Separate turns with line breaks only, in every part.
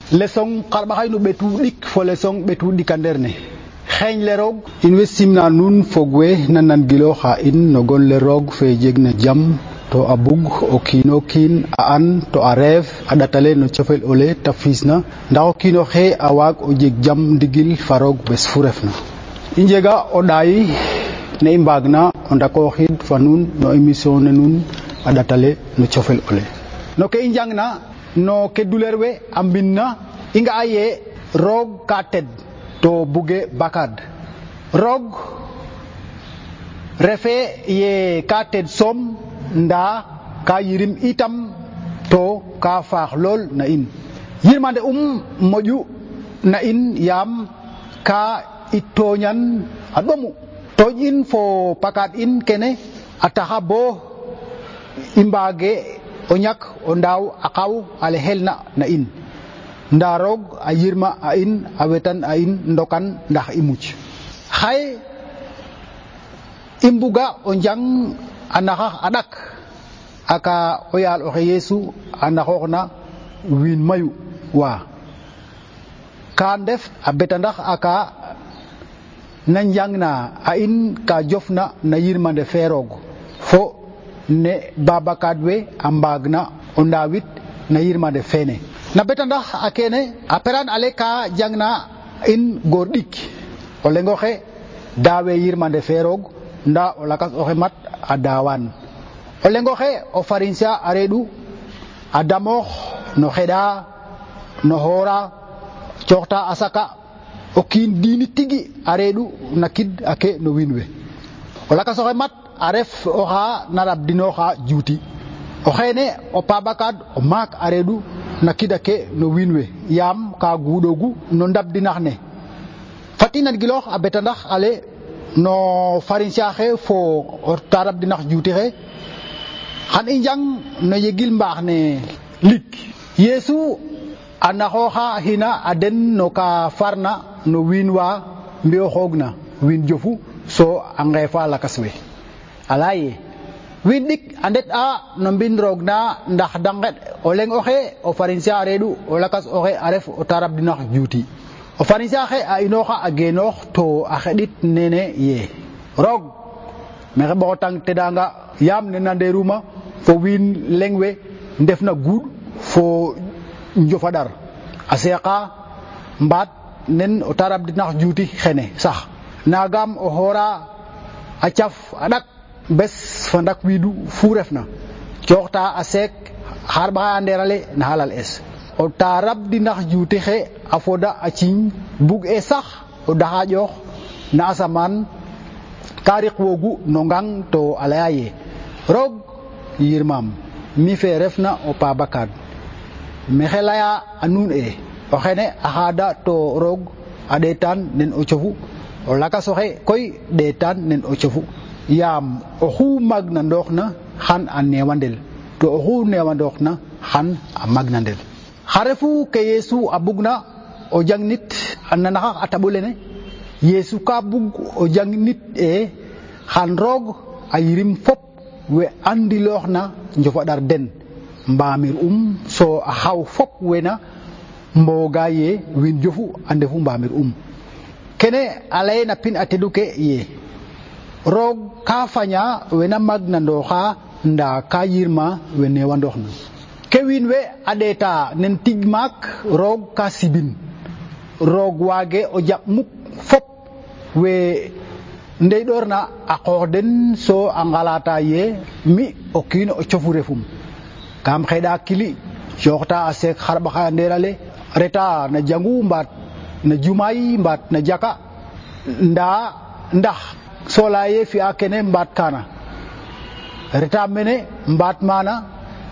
lesong qarbaxay no betu dik fo lesong betu dikanderne xeeñ le roog in way simna nuun fog we na nan gilooxa in no gon le roog fe jegna jam to a bug o kiino kiin a an to a reef a ɗatale no cofel ole ta fiisna ndax o kiino xe a waag o jeg jam ndigil fa roog bes fu refna i njega o ɗaay ne i mbaagna o ndakooxid fa nuun no émission ne nuun a ɗatale no cofel ole no ke i njangna no ke duleer we a mbinna i nga'a ye roog ka ted to buge bakad roog refe ye ka ted som nda ka yirim itam to ka faax lool na in yirmande moƴu na in yaam ka i tooñan a ɗomu tooñ in fo pakad in kene a taxa bo i mbaage o ñak o ndaaw a qaw ale xelna na in nda roog a yirma a in a wetan a in ndokan ndax i muc xaye i mbuga o njang a naxax a ɗak aka o yaal oxe Yeesu a naxooxna wiin mayu wa ka ndef a betandax aka na njangna a in ka jofna na yirmande fe roog fo ne babakad we a mbaagna o ndaawit na yirmande feene na betandax a kene a peraan ale ka jangna in goor ɗik o leŋ oxe daawe yirmande fe roog nda o lakas oxe mat a daawaan o leŋ oxe o pharisien a reeɗu a damoox no xeɗa no xoora cooxta a saka o kiin diini tigi a reeɗu na kid ake no wiin we o lakas oxe mat a ref oxa na rabdinooxa juuti o xeene o pabakad o maak a reeɗu na kid ake no wiin we yaam ka guuɗoogu no ndabdinax ne fat i nangiloox a betandax ale no pharisien xe fo ta rabdinax juuti xe xan i njang no yegil mbaax ne lik Yeesu a naxooxa xina a den no ka farna no wiin wa mbi'o xoogna wiin jofu so a ngeefa lakas we a laya ye wiin ɗik a ndet a no mbin roog na ndax da ngeɗ o leŋ oxe o pharisien a reeɗu o lakas oxe a ref o ta rabdinax juuti o pharisien xe a inooxa a genoox to a xeɗit nene ye roog maxey ɓoxotang tedanga yaam ne nanderuma fo wiin leŋ we ndefna guuɗ fo njofaɗar a seeqa mbaat nen o ta rabdinax juuti xene sax nagam o xoora a caf a ɗak bes fa ndak wiidu fu refna cooxta a seek xarɓaxay a nderale na xalal es o ta rabdinax juuti xe a foda a ciiñ bug e sax o daxaƴoox na asamaan ka riqwoogu no ngang to a laya ye roog yirmaam mi fe refna o pabakad maxey laya a nuun e o xene a xaada to roog a ɗeetaan nen o cofu o lakas oxe koy ɗeetaan nen o cofu yaam oxu magnandooxna xan a neewandel to oxu neewandooxna xan a magnandel xa refu ke Yeesu a bugna o jangnit a nanaxax a taɓo lene Yeesu ka bug o jangnit e xan roog a yirim fop we andilooxna njofaɗar den mbaamir so a xaw fop wena mbooga ye wiin jofu a ndefu mbaamir kene a leye na pin a tedu ke ye roog ka faña wena magnandooxa nda ka yirma we neewandooxna ke wiin we a ɗeeta nen tig maak roog ka sibin roog waage o jaɓ muk fop we ndeyɗoorna a qoox den so a ngalata ye mi o kiin o cofu refum kam xeɗa kili cooxta a seek xarɓaxay a nderale reta na jangu mbaat na jumaay mbaat na jaka nda ndax sola ye fi'a kene mbaat kana reta mene mbaat mana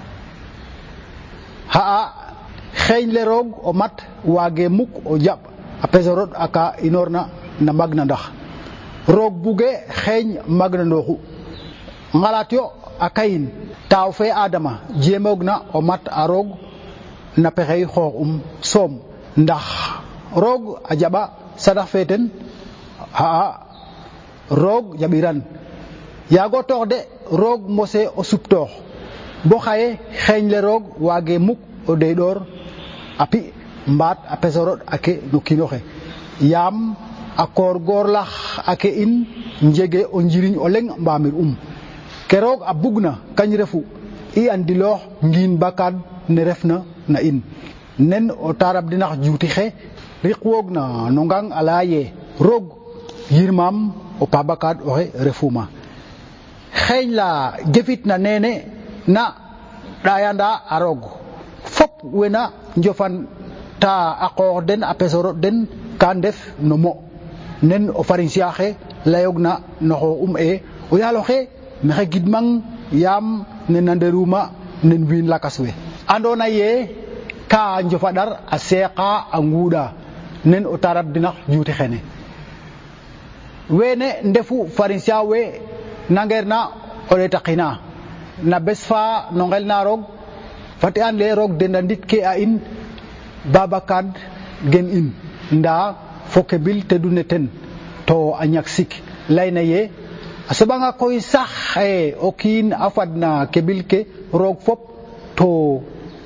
xa'a xeeñ le roog o mat waage muk o jaɓ a pesorod aka inoorna na magna ndax roog buge xeeñ magnandooxu ngalat yo a kayin taaw fe Adama jeemoogna o mat a roog na pexey xoox soom ndax roog a jaɓa sadax fe ten xa'a roog jaɓiran yaago toox de roog mose o suptoox bo xaye xeeñ le roog waage muk o deyɗoor a pi mbaat a pesorot ake no kiinoxe yaam a koor goorlax ake in njege o njiriñ o leŋ mbamir ke roog a bugna kañ refu i andiloox ngiin bakad ne refna na in nen o tarab dinax juuti xe riqwoogna no ngang a laya ye roog yirmaam o pabakad oxe refuma xeeñ la gefitna nene na ɗayanda a roog fop wena njofanta a qoox den a pesorot den ka ndef no mo nen o pharicien xe layoogna no xooxum o yaal oxe maxey gidmang yaam ne nanderuma nen wiin lakas we andoona yee ka njofadar a seeqa a nguuɗa nen o tarab dinax juuti xene wene ndefu pharicien we nangeerna o ɗeetaqina na bes fa no ngel na roog fat i and lee roog dena ndit a in babakad gen in ndaa fo ke bil tedune ten to a ñak sik layna ye a soɓanga koy sax o kiin a fadna kebil ke roog fop to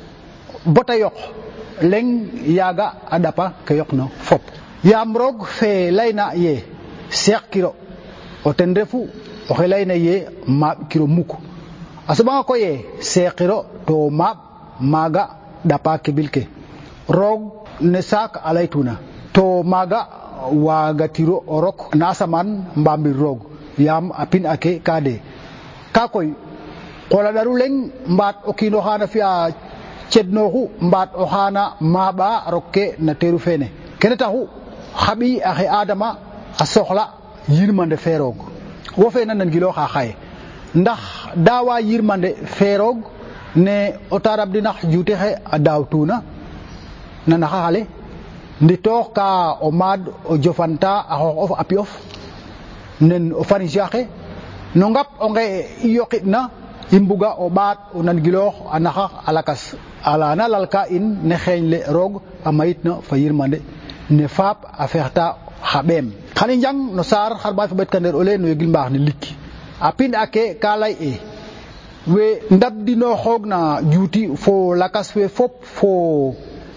bota yoq leŋ yaaga a ɗapa ke yoqna fop yaam roog fe layna ye seeqkiro o ten refu oxe layna ye maaɓkiro mukk a soɓanga koy ye seeqiro to maaɓ maaga ɗapa kebil ke roog ne saak a laytuna to maaga waagatiro o rok na asamaan mbamir roog yaam a pin ake ka de ka koy qola ɗaru leŋ mbaat o kiin oxaana fi'a cednooxu mbaat oxaana maaɓa rokke na teeru feene kene taxu xa ɓiy axe Adama a soxla yirmande fe roog wo fe na nangilooxa xaye ndax daawa yirmande fe roog ne o tarab dinax juuti xe a daawtuna na naxa xale nditoox ka o maad o jofanta a xooxof a pi'of nen o pharicien xe no ngap o nge i yoqitna i mbuga o ɓaat o nangiloox a naxax a lakas ala na lalka in ne xeeñ le roog a mayitna fa yirmande ne faap a fexta xa ɓeem xan i njang no saar xarɓaxay fo ɓeetkandeer ole no yegil mbaax ne lik a pin ake ka lay e we ndabdinooxoogna juuti fo lakas we fop fo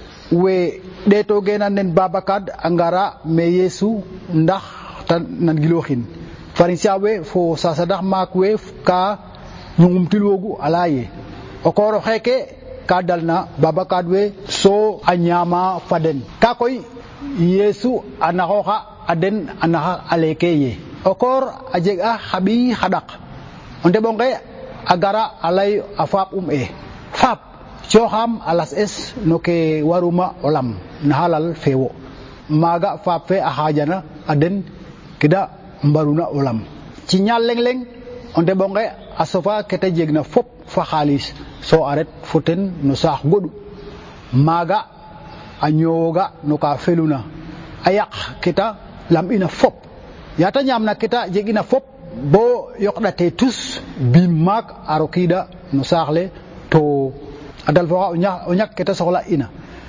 we ɗeetogeena nen babakad a ngara me Yeesu ndax ta nangilooxin pharicien we fo sasadax maak we ka ñungumtilwoogu a laya ye o koor oxeeke ka dalna babakad we so a ñaama fa den ka koy Yeesu a naxooxa a den a naxa a leeke ye o koor a jeg'a xa ɓiy xa ɗaq o ndeɓonge a gara a lay a faap faap cooxaam a las es no ke waruma o lam na xalal fe wo maaga faap fe a xaajana a den keda mbaruna o lam ci ñaal leŋ-leŋ o ndeɓonge a sofa kete jegna fop fa xaalis so a ret fo ten no saax goɗu maaga a ñoowoga no ka feluna a yaq keta lam'ina fop yaata ñaamna keta jeg'ina fop bo yoqɗate tus biim maak a rokiida no saax le to a dalfaxa o ñak keta soxla ina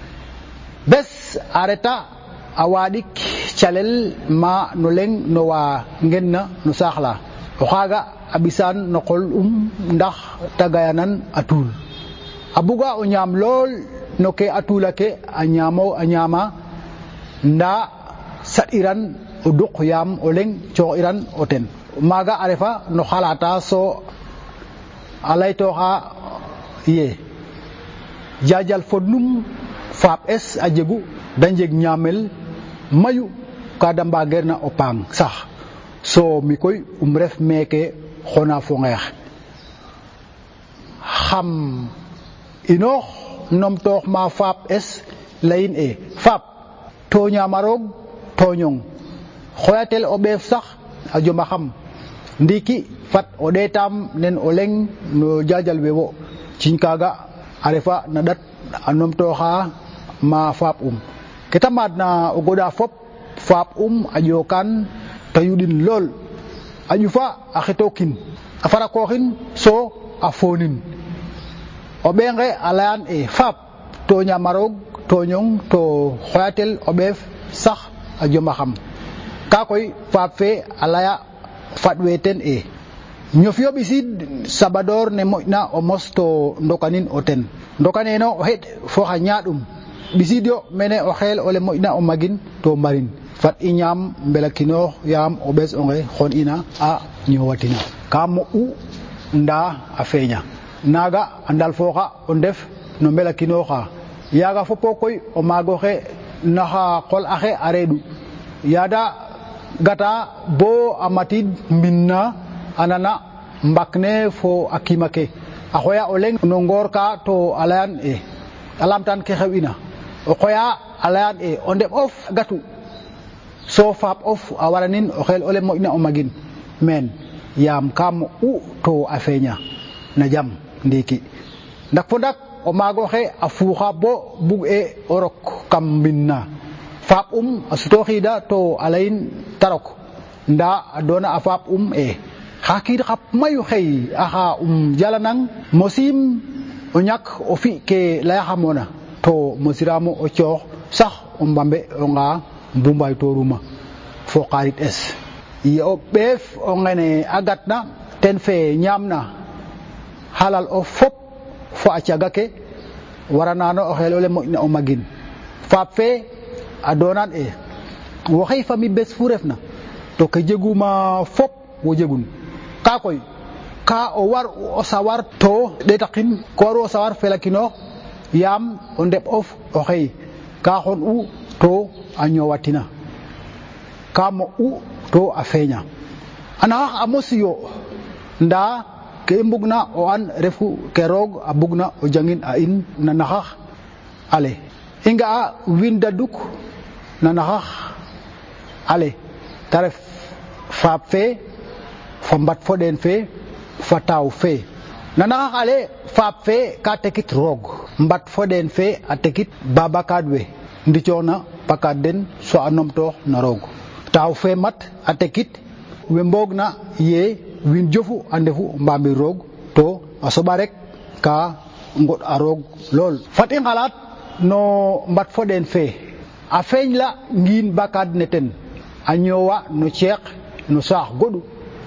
bes a reta a waaɗik calel ma no leŋ no wa ngenna no saax la o xaaga a ɓisaan no qol ndax ta gayanan a tuul a buga o ñaam lool no ke a tuula ke a ñaama ndaa saɗiran o duq yaam o leŋ cooxiran o ten maaga a refa no xalata so a laytooxa ye jaajal fodnum faap es a jegu da njeg ñaamel mayu ka da mbaageerna o paang sax so mi koy ref meeke xona fo ngeex xam inoox numtoox ma faap es layin faap tooñaama roog tooñong xoyatel o ɓeef sax a joma xam ndiiki fat o ɗeetaam nen o leŋ no jaajal we wo ciñ kaaga a refa na ɗat a numtooxa ma faap ke ta maadna o goɗa fop faap a ƴookan ta yuɗin lool a ƴufa a xetookin a farakooxin so a foonin o ɓeenge a layan faap tooñaama roog tooñong to xoyatel o ɓeef sax a joma xam ka koy faap fe a laya faɗwe ten ñofi o ɓisiid sabadoor ne moƴna o mos to ndokanin o ten ndokaneeno o xeɗ fo xa ñaaɗum bisidio mene o xeel ole moƴna o magin to marin fat i ñaam mbelakinoox yaam o ɓees onge xon ina a ñowatina ka moƴ'u nda a feeña naaga a ndalfooxa o ndef no mbelakinooxa yaaga fopo koy o maag oxe naxa qol axe a reeɗu yaada gata bo a matid mbind na a nana mbak ne fo a kiima ke a xoya o leŋ no ngoor ka to a layan a lamtaan ke xew'ina o xoya a layan o ndeɓ of gatu so faap of a waranin o xeel ole moƴna o magin meen yaam ka moƴ'u to a feeña na jam ndiiki ndak fo ndak o maag oxe a fuuxa bo bug o rok kam mbind na faap a sutooxiida to a layin ta rok ndaa a doona a faap xa kiid xa mayu xey axa jalanang mosiim o ñak o fi ke layaxamoona to mosiraamo o coox sax o mbambe onga mbumbaytooruma fo xarit es ye o ɓeef o ngene a gatna ten fe ñaamna halal of fop fo a caga ke waranaano o xeel ole moƴna o magin faap fe a doonaan waxey fami bes fu refna to ke jeguma fop wo jegun ka koy ka o war o sawar to ɗeetaqin ko waru o sawar felakinoox yaam o ndeɓ of o xey ka xon'u to a ñoowatina ka moƴ'u to a feeña a naxax a mosiyo ndaa ke i mbugna o an refu ke roog a bugna o jangin a in na naxax ale i nga'a wiin daduk na naxax ale ta ref faap fe fa mbat foɗeen fe fa taaw fe na naxax ale faap fe ka tekit roog mbat foɗeen fe a tekit babakaad we ndicooxna pakaad den so a numtoox na roog taaw fe mat a tekit we mboogna ye wiin jofu a ndefu mbamir roog to a soɓa rek ka ngoɗ a roog lool fat i ngalaat no mbat foɗeen fe a feeñ la ngiin bakaad ne ten a ñoowa no ceeq no saax goɗu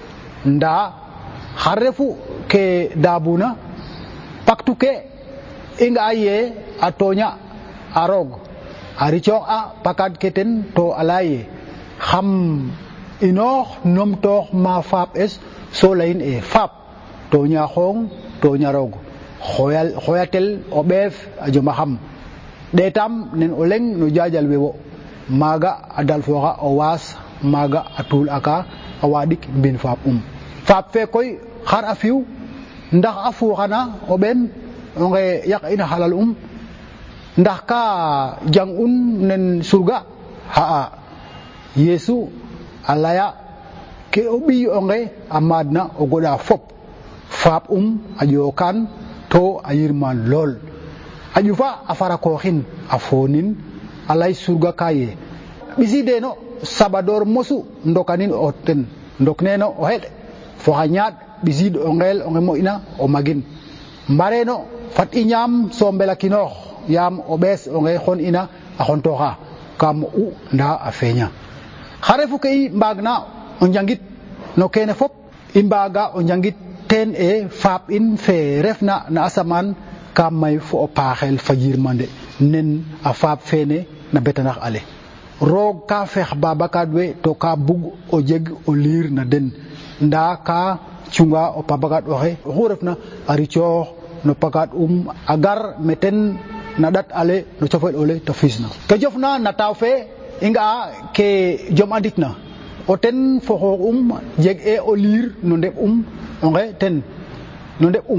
ndaa xa refu ke daabuna paktu ke i nga'a ye a tooña a roog a ricoox a pakaad ke ten to a laya ye xam inoox numtoox ma faap es so layin faap tooñaxoong tooña roog xoyatel o ɓeef a joma xam ɗeetam nen o leŋ no jaajal we wo maaga a dalfooxa o waas maaga a tuul aka a waaɗik mbin faap faap fe koy xar a fi'u ndax a fuuxana o ɓeem onge yaq'ina halal ndax ka jang'un nen surga xa'a Yeesu a laya ke o ɓiy onge a maadna o goɗa fop faap a ƴookaan to a yirmaan lool a ƴufa a farakooxin a foonin a lay surga ka ye ɓisiideeno saɓadoor mosu ndokanin o ten ndok neeno o xeɗ fo xa ñaaɗ ɓisiid o ngeel onge moƴna o magin mbareeno fat i ñaam so mbelakinoox yaam o ɓees onge xon ina a xontooxa ka moƴ'u ndaa a feeña xa refu ke i mbaagna o njangit no keene fop i mbaaga o njangit teen faap in fe refna na asamaan ka may fo o paaxel fa yirmande nen a faap feene na betanax ale roog ka feex babakaad we to ka bug o jeg o liir na den ndaa ka cunga o pabakaad oxe oxu refna a ricoox no pakaad a gar me ten na ɗat ale no cofel ole te fiisna ke jofna na taaw fe i nga'a ke jom andit na o ten fo xoox jeg o liir no ndeɓ onge ten no ndeɓ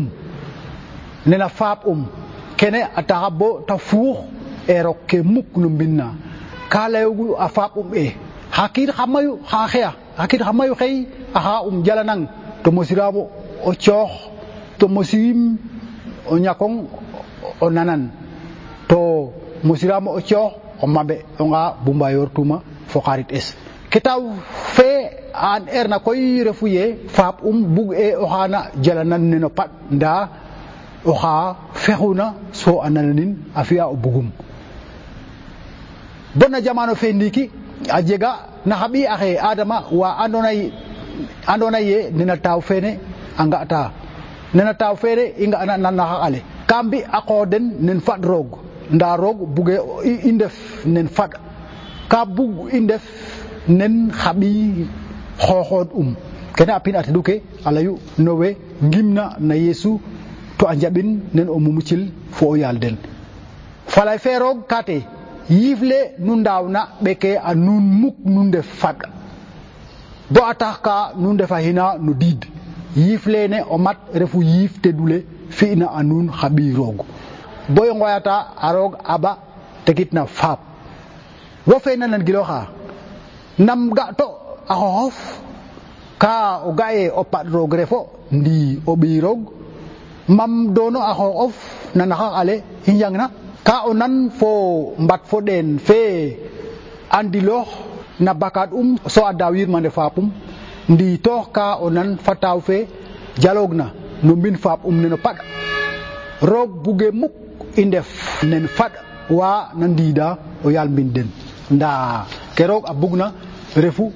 nena faap kene a taxa bo ta fuux rok ke muk no mbind na ka layoogu a faap xa kiid xa mayu xa xeya xa kiid xa mayu xey axa jalanang to mosiraamo o coox to mosiim o ñakong o nanan to mosiraamo o coox o mambe onga bumbayoortuma fo xarit es ke taw fe an erna koy refu ye faap bug o xaana jalanan neno paɗ ndaa oxa fexuna so a nananin a fi'a o bugum bona jamano fe ndiiki a jega na xa ɓiy axe Adama wa andoona ye nena taaw feene a nga'ta nena taaw feene i nga'na na naxa ale ka mbi a qoox den nen faɗ roog nda roog buge i ndef nen fad ka bug i ndef nen xaɓi xooxood kene a pin a tedu ke a layu no we ngimna na Yeesu to a njaɓin nen o mumucil fo o yaal den falay fe roog kate yiif le nu ndaawna ɓeke a nuun muk nu ndef fad bo a tax ka nu ndefa xina no diid yiif lene o mat refu yiif tedule fi'na a nuun xa ɓiy roog bo i ngoyata a roog aɓa tekitna faap wo fe na nangilooxa nam ga to a xooxof ka o ga ye o paɗ roog refo ndi o ɓiy roog mam doono a xooxof na naxar ale i njangna ka o nan fo mbat fo ɗeen fe andiloox na bakaad so a daaw yirmande faapum ndi toox ka o nan fa taaw fe jaloogna no mbin faap neno paɗ roog buge muk i ndef nen faɗ wa na ndiida o yaal mbin den ndaa ke roog a bugna refu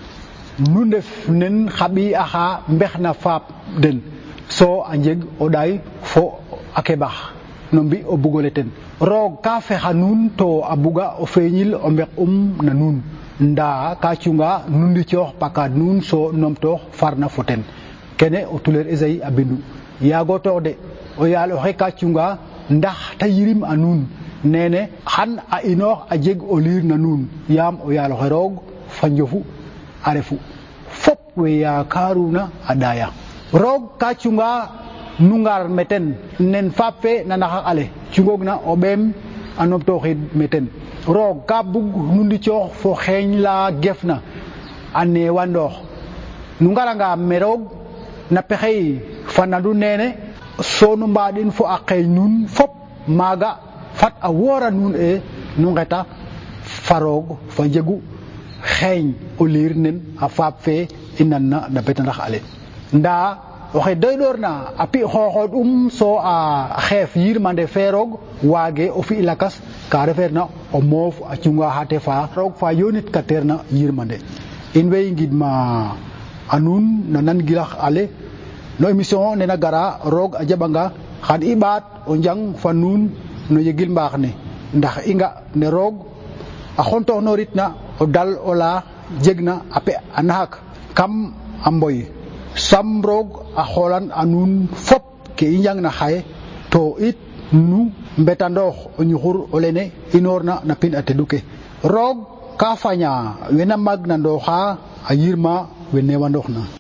nu ndef nen xa ɓiy axa mbexna faap den so a njeg o ɗaay fo a keɓax no mbi o bugole ten roog ka fexa nuun to a buga o feeñil o mbek na nuun ndaa ka cunga nu ndicoox pakaad nuun so numtoox farna fo ten kene o tuleer Esayi a bindu yaago toox de o yaal oxe ka cunga ndax ta yirim a nuun nene xan a inoox a jeg o liir na nuun yaam o yaal oxe roog fa njofu a refu fop we yakaruna a ɗaaya roog ka cunga nu ngar meten nen faap fe na naxar ale cungoogna o ɓeem a numtooxiid meten roog ka bug nu ndicoox fo xeeñ la gefna a neewandoox nu ngaranga me roog na pexey fa nandu nene so nu mbaɗin fo a qeeñ nuun fop maaga fat a woora nuun nu ngeta fa roog fa njegu xeeñ o liir nen a faap fe i nanna na betanax ale ndaa oxe doyɗoorna a pi xooxood so a xeef yirmande fe roog waage o fi lakas ka refeerna o moof a cunga xate fa roog fa yoonitkateerna yirmande in way ngidma a nuun na nangilax ale no émission nena gara roog a jaɓanga xan i ɓaat o njang fa nuun no yegil mbaax ne ndax i nga ne roog a xontoxnooritna o dal o la jegna a pe a naxak kam a mboy sam roog a xoolan a nuun fop ke i njangna xaye to it nu mbetandoox o ñuxur o lene inoorna na pin a tedu ke roog ka faña wena magnandooxa a yirma we neewandooxna